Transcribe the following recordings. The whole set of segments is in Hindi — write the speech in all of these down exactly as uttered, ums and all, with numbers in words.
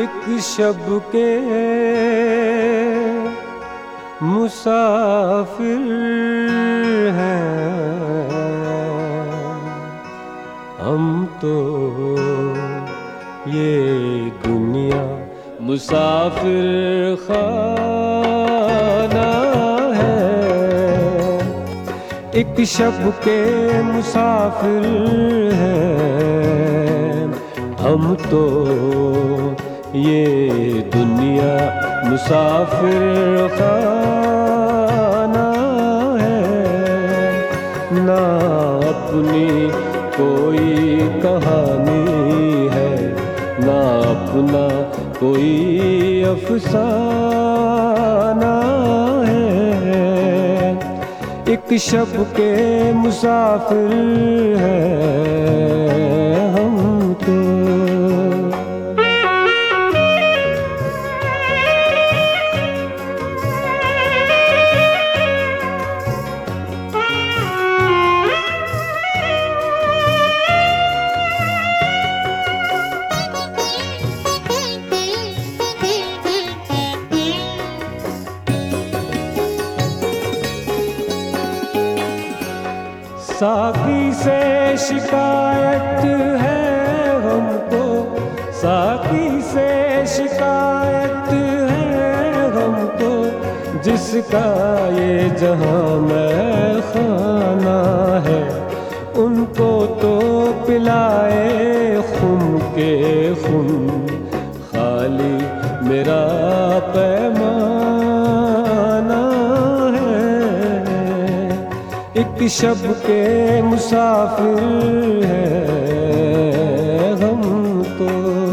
एक शब के मुसाफिर हैं हम तो, ये दुनिया मुसाफिर खाना है। एक शब के मुसाफिर हैं हम तो, ये दुनिया मुसाफिर खाना है। ना अपनी कोई कहानी है, ना अपना कोई अफसाना है। एक शब के मुसाफिर हैं हम तो। साकी से शिकायत है हमको, साकी से शिकायत है हमको, जिसका ये जहां में खाना है। उनको तो पिलाए खुम के खुम, खाली मेरा पैमाना है। एक शब के मुसाफिर हैं हम तो।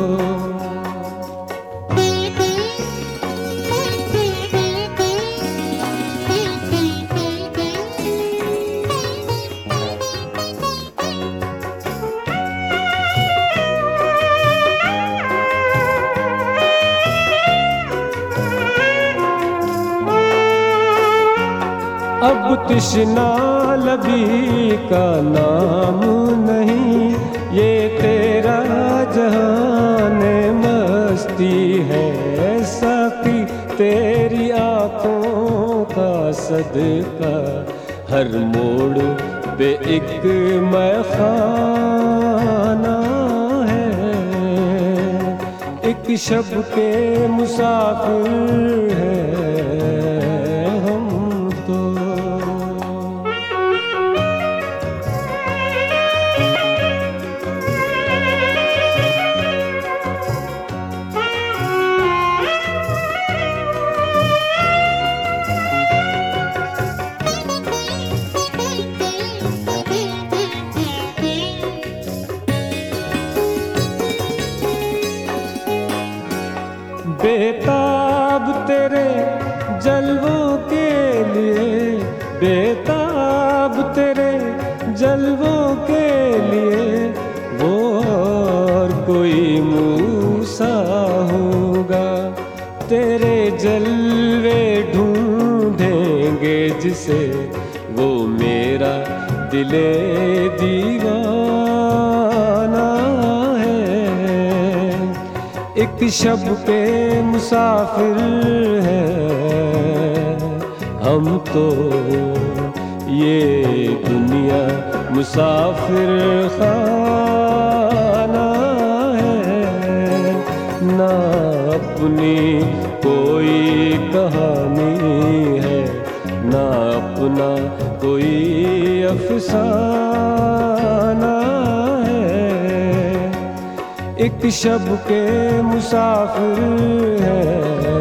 अब तृष्णा लबी का नाम नहीं, ये तेरा जहाने मस्ती है। साकी तेरी आँखों का सदका, हर मोड़ पे एक मैखाना है। एक शब के मुसाफिर हैं हम तो। बेताब तेरे जलवों के लिए, बेताब तेरे जलवों के लिए, वो और कोई मूसा होगा। तेरे जलवे ढूंढेंगे जिसे, वो मेरा दिले दीवाना है। एक शब के मुसाफिर हैं हम तो, ये दुनिया मुसाफिर खाना है। ना अपनी कोई कहानी है, ना अपना कोई अफसाना है। एक शब के मुसाफिर हैं